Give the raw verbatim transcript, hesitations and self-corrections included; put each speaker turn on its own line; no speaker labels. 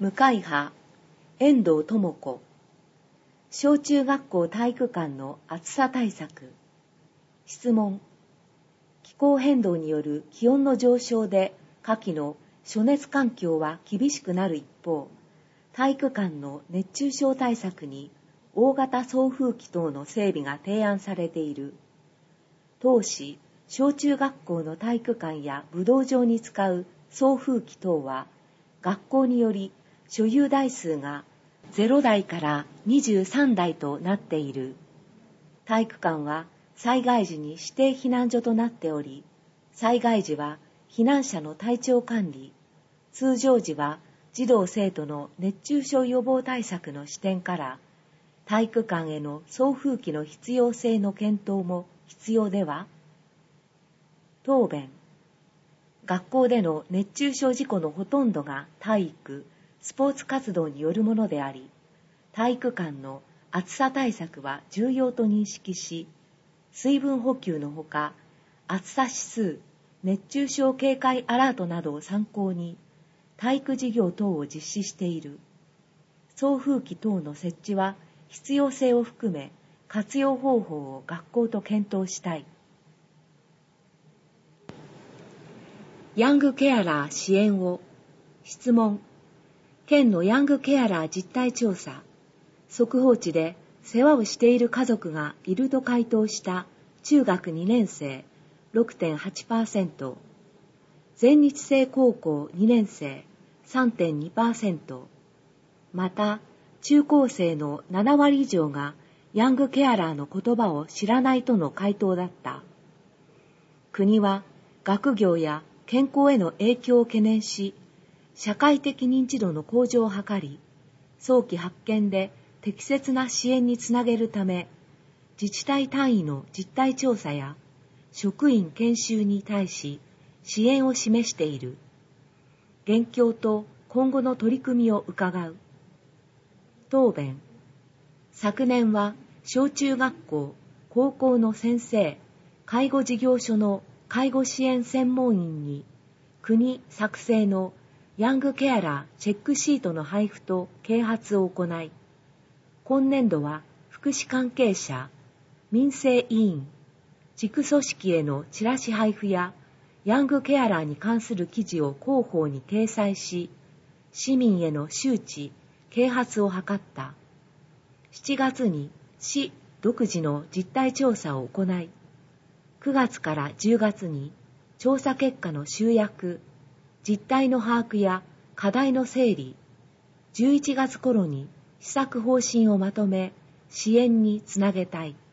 向井派、遠藤智子。小中学校体育館の暑さ対策。質問。気候変動による気温の上昇で夏季の暑熱環境は厳しくなる一方、体育館の熱中症対策に大型送風機等の整備が提案されている。当市、小中学校の体育館や武道場に使う送風機等は、学校により所有台数がゼロだいからにじゅうさんだいとなっている。体育館は災害時に指定避難所となっており、災害時は避難者の体調管理、通常時は児童生徒の熱中症予防対策の視点から、体育館への送風機の必要性の検討も必要では？答弁。学校での熱中症事故のほとんどが体育、スポーツ活動によるものであり、体育館の暑さ対策は重要と認識し、水分補給のほか、暑さ指数、熱中症警戒アラートなどを参考に、体育事業等を実施している。送風機等の設置は必要性を含め、活用方法を学校と検討したい。ヤングケアラー支援を。質問。県のヤングケアラー実態調査。速報値で世話をしている家族がいると回答した中学にねん生 ろくてんはちパーセント。全日制高校にねん生 さんてんにパーセント。また、中高生のななわり以上がヤングケアラーの言葉を知らないとの回答だった。国は学業や健康への影響を懸念し、社会的認知度の向上を図り、早期発見で適切な支援につなげるため、自治体単位の実態調査や職員研修に対し支援を示している。現況と今後の取り組みを伺う。答弁。昨年は小中学校、高校の先生、介護事業所の介護支援専門員に国作成のヤングケアラーチェックシートの配布と啓発を行い、今年度は福祉関係者、民生委員、地区組織へのチラシ配布やヤングケアラーに関する記事を広報に掲載し、市民への周知、啓発を図った。しちがつに市独自の実態調査を行い、くがつからじゅうがつに調査結果の集約、実態の把握や課題の整理、じゅういちがつ頃に施策方針をまとめ、支援につなげたい。